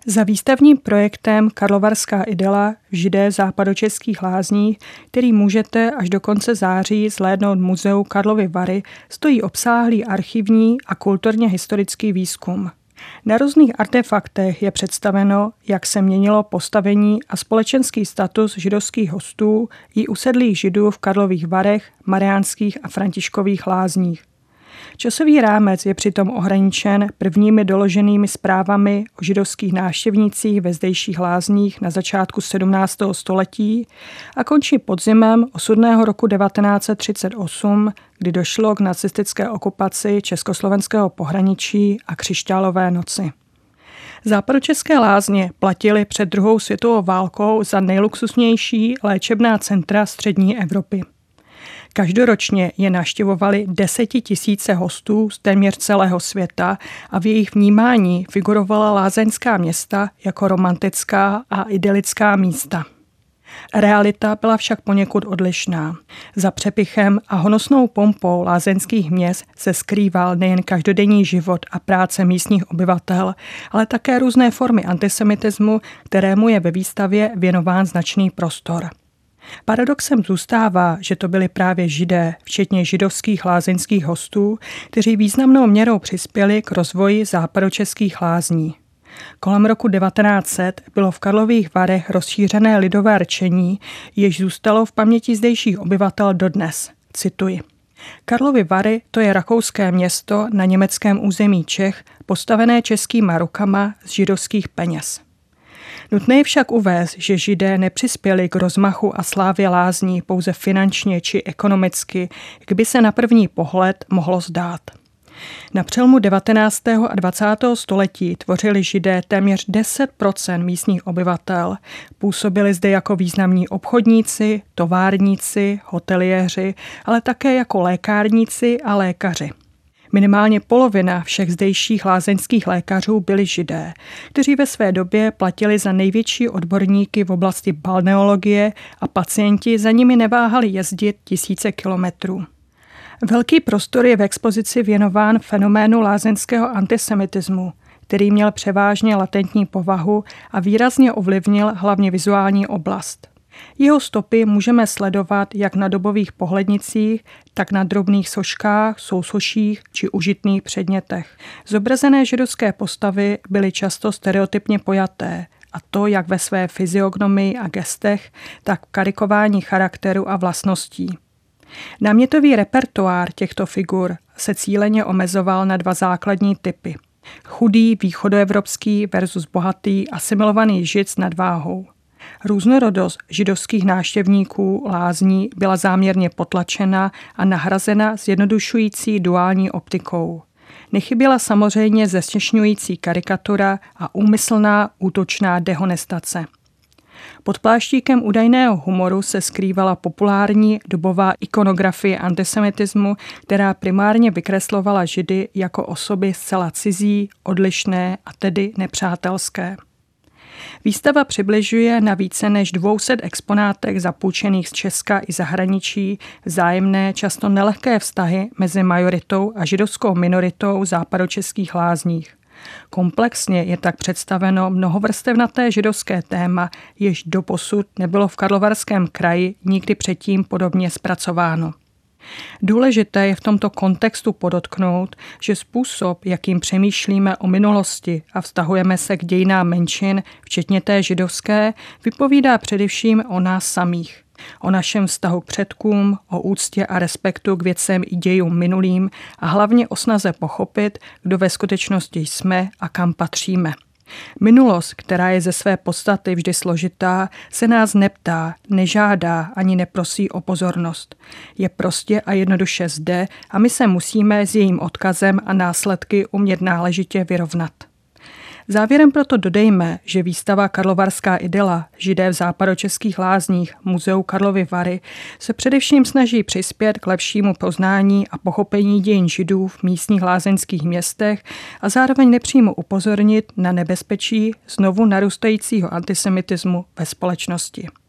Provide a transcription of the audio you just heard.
Za výstavním projektem Karlovarská idyla Židé v západočeských lázních, který můžete až do konce září zhlédnout v muzeu Karlovy Vary, stojí obsáhlý archivní a kulturně historický výzkum. Na různých artefaktech je představeno, jak se měnilo postavení a společenský status židovských hostů i usedlých židů v Karlových Varech, Mariánských a Františkových lázních. Časový rámec je přitom ohraničen prvními doloženými zprávami o židovských návštěvnících ve zdejších lázních na začátku 17. století a končí podzimem osudného roku 1938, kdy došlo k nacistické okupaci československého pohraničí a křišťálové noci. Západočeské lázně platily před druhou světovou válkou za nejluxusnější léčebná centra střední Evropy. Každoročně je navštěvovali 10 000 hostů z téměř celého světa a v jejich vnímání figurovala lázeňská města jako romantická a idylická místa. Realita byla však poněkud odlišná. Za přepichem a honosnou pompou lázeňských měst se skrýval nejen každodenní život a práce místních obyvatel, ale také různé formy antisemitismu, kterému je ve výstavě věnován značný prostor. Paradoxem zůstává, že to byli právě Židé, včetně židovských lázeňských hostů, kteří významnou měrou přispěli k rozvoji západočeských lázní. Kolem roku 1900 bylo v Karlových Varech rozšířené lidové rčení, jež zůstalo v paměti zdejších obyvatel dodnes. Cituji. Karlovy Vary, to je rakouské město na německém území Čech, postavené českýma rukama z židovských peněz. Nutné je však uvést, že Židé nepřispěli k rozmachu a slávě lázní pouze finančně či ekonomicky, jak by se na první pohled mohlo zdát. Na přelomu 19. a 20. století tvořili Židé téměř 10% místních obyvatel, působili zde jako významní obchodníci, továrníci, hoteliéři, ale také jako lékárníci a lékaři. Minimálně polovina všech zdejších lázeňských lékařů byli Židé, kteří ve své době platili za největší odborníky v oblasti balneologie a pacienti za nimi neváhali jezdit tisíce kilometrů. Velký prostor je v expozici věnován fenoménu lázeňského antisemitismu, který měl převážně latentní povahu a výrazně ovlivnil hlavně vizuální oblast. Jeho stopy můžeme sledovat jak na dobových pohlednicích, tak na drobných soškách, sousoších či užitných předmětech. Zobrazené židovské postavy byly často stereotypně pojaté, a to jak ve své fyziognomii a gestech, tak v karikování charakteru a vlastností. Námětový repertoár těchto figur se cíleně omezoval na dva základní typy. Chudý východoevropský versus bohatý asimilovaný žid s nadváhou. Různorodost židovských návštěvníků lázní byla záměrně potlačena a nahrazena zjednodušující duální optikou. Nechyběla samozřejmě zesměšňující karikatura a úmyslná útočná dehonestace. Pod pláštíkem údajného humoru se skrývala populární dobová ikonografie antisemitismu, která primárně vykreslovala Židy jako osoby zcela cizí, odlišné a tedy nepřátelské. Výstava přibližuje na více než 200 exponátech zapůjčených z Česka i zahraničí vzájemné, často nelehké vztahy mezi majoritou a židovskou minoritou západočeských lázních. Komplexně je tak představeno mnohovrstevnaté židovské téma, jež doposud nebylo v Karlovarském kraji nikdy předtím podobně zpracováno. Důležité je v tomto kontextu podotknout, že způsob, jakým přemýšlíme o minulosti a vztahujeme se k dějinám menšin, včetně té židovské, vypovídá především o nás samých. O našem vztahu k předkům, o úctě a respektu k věcem i dějům minulým a hlavně o snaze pochopit, kdo ve skutečnosti jsme a kam patříme. Minulost, která je ze své podstaty vždy složitá, se nás neptá, nežádá ani neprosí o pozornost. Je prostě a jednoduše zde a my se musíme s jejím odkazem a následky umět náležitě vyrovnat. Závěrem proto dodejme, že výstava Karlovarská idyla Židé v západočeských lázních Muzeu Karlovy Vary se především snaží přispět k lepšímu poznání a pochopení dějin Židů v místních lázeňských městech a zároveň nepřímo upozornit na nebezpečí znovu narůstajícího antisemitismu ve společnosti.